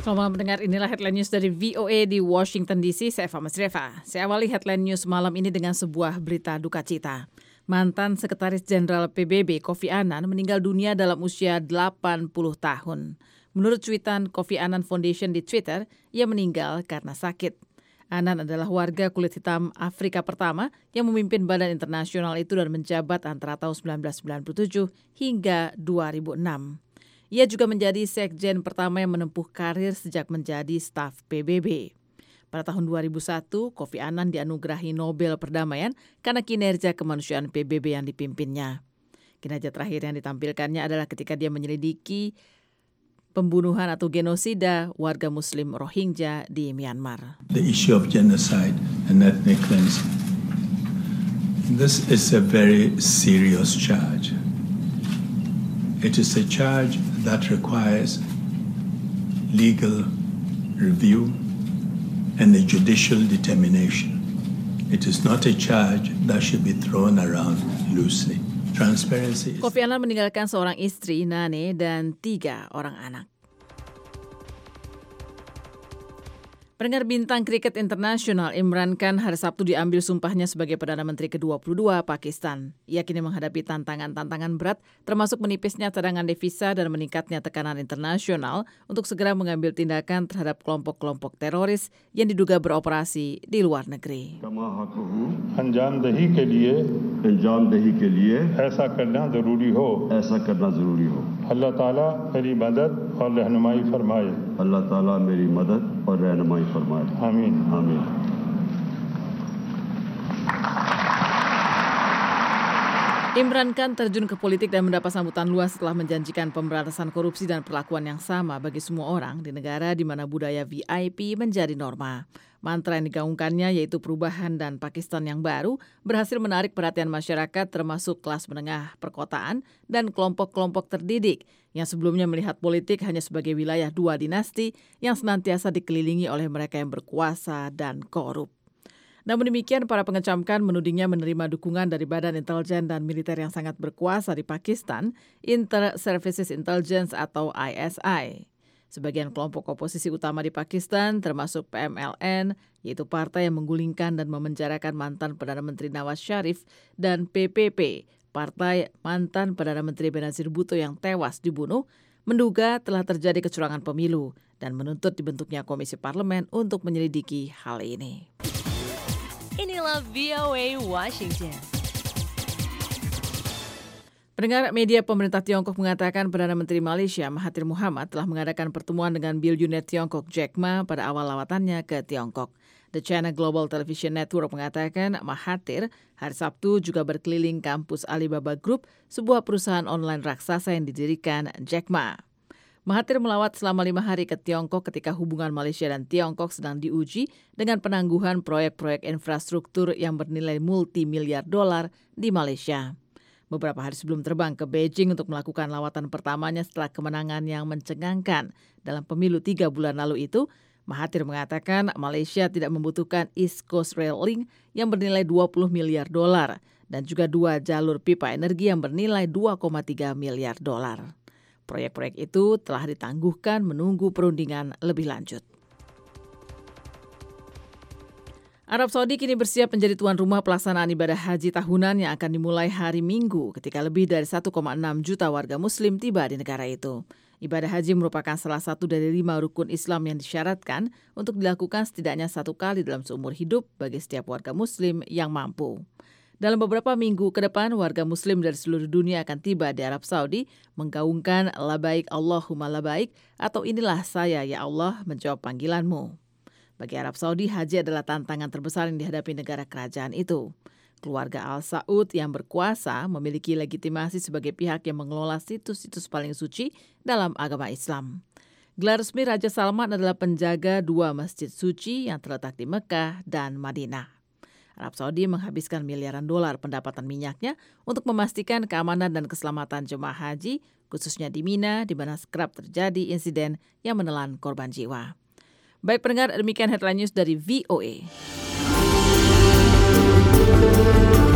Selamat malam pendengar, inilah headline news dari VOA di Washington DC. Saya Fama Sreva. Saya awali headline news malam ini dengan sebuah berita duka cita. Mantan Sekretaris Jenderal PBB Kofi Annan meninggal dunia dalam usia 80 tahun. Menurut cuitan Kofi Annan Foundation di Twitter, ia meninggal karena sakit. Annan adalah warga kulit hitam Afrika pertama yang memimpin badan internasional itu dan menjabat antara tahun 1997 hingga 2006. Ia juga menjadi sekjen pertama yang menempuh karir sejak menjadi staf PBB. Pada tahun 2001, Kofi Annan dianugerahi Nobel Perdamaian karena kinerja kemanusiaan PBB yang dipimpinnya. Kinerja terakhir yang ditampilkannya adalah ketika dia menyelidiki pembunuhan atau genosida warga Muslim Rohingya di Myanmar. The issue of genocide and ethnic cleansing. This is a very serious charge. It is a charge that requires legal review and a judicial determination. It is not a charge that should be thrown around loosely. Transparency is... Kofi Annan meninggalkan seorang istri, Nane, dan 3 orang anak. Pendengar, bintang kriket internasional Imran Khan hari Sabtu diambil sumpahnya sebagai Perdana Menteri ke-22 Pakistan. Ia kini menghadapi tantangan-tantangan berat, termasuk menipisnya cadangan devisa dan meningkatnya tekanan internasional untuk segera mengambil tindakan terhadap kelompok-kelompok teroris yang diduga beroperasi di luar negeri. अंजामदही के लिए ऐसा करना जरूरी हो अल्लाह ताला मेरी मदद और रहनुमाई फरमाए अल्लाह ताला मेरी मदद और रहनुमाई फरमाए आमीन आमीन. Imran Khan terjun ke politik dan mendapat sambutan luas setelah menjanjikan pemberantasan korupsi dan perlakuan yang sama bagi semua orang di negara di mana budaya VIP menjadi norma. Mantra yang digaungkannya yaitu perubahan dan Pakistan yang baru berhasil menarik perhatian masyarakat termasuk kelas menengah perkotaan dan kelompok-kelompok terdidik yang sebelumnya melihat politik hanya sebagai wilayah 2 dinasti yang senantiasa dikelilingi oleh mereka yang berkuasa dan korup. Namun demikian, para pengecam Khan menudingnya menerima dukungan dari badan intelijen dan militer yang sangat berkuasa di Pakistan, Inter-Services Intelligence atau ISI. Sebagian kelompok oposisi utama di Pakistan, termasuk PMLN, yaitu partai yang menggulingkan dan memenjarakan mantan Perdana Menteri Nawaz Sharif, dan PPP, partai mantan Perdana Menteri Benazir Bhutto yang tewas dibunuh, menduga telah terjadi kecurangan pemilu dan menuntut dibentuknya komisi parlemen untuk menyelidiki hal ini. Inilah VOA Washington. Pendengar, media pemerintah Tiongkok mengatakan Perdana Menteri Malaysia Mahathir Mohamad telah mengadakan pertemuan dengan bilioner Tiongkok Jack Ma pada awal lawatannya ke Tiongkok. The China Global Television Network mengatakan Mahathir hari Sabtu juga berkeliling kampus Alibaba Group, sebuah perusahaan online raksasa yang didirikan Jack Ma. Mahathir melawat selama 5 hari ke Tiongkok ketika hubungan Malaysia dan Tiongkok sedang diuji dengan penangguhan proyek-proyek infrastruktur yang bernilai multi-miliar dolar di Malaysia. Beberapa hari sebelum terbang ke Beijing untuk melakukan lawatan pertamanya setelah kemenangan yang mencengangkan dalam pemilu 3 bulan lalu itu, Mahathir mengatakan Malaysia tidak membutuhkan East Coast Rail Link yang bernilai 20 miliar dolar dan juga 2 jalur pipa energi yang bernilai 2,3 miliar dolar. Proyek-proyek itu telah ditangguhkan menunggu perundingan lebih lanjut. Arab Saudi kini bersiap menjadi tuan rumah pelaksanaan ibadah haji tahunan yang akan dimulai hari Minggu ketika lebih dari 1,6 juta warga muslim tiba di negara itu. Ibadah haji merupakan salah satu dari 5 rukun Islam yang disyaratkan untuk dilakukan setidaknya 1 kali dalam seumur hidup bagi setiap warga muslim yang mampu. Dalam beberapa minggu ke depan, warga muslim dari seluruh dunia akan tiba di Arab Saudi menggaungkan Labaik Allahumma Labaik atau inilah saya ya Allah menjawab panggilanmu. Bagi Arab Saudi, haji adalah tantangan terbesar yang dihadapi negara kerajaan itu. Keluarga Al Saud yang berkuasa memiliki legitimasi sebagai pihak yang mengelola situs-situs paling suci dalam agama Islam. Gelar resmi Raja Salman adalah penjaga 2 masjid suci yang terletak di Mekah dan Madinah. Arab Saudi menghabiskan miliaran dolar pendapatan minyaknya untuk memastikan keamanan dan keselamatan jemaah haji, khususnya di Mina, di mana kerap terjadi insiden yang menelan korban jiwa. Baik pendengar, demikian headline news dari VOA.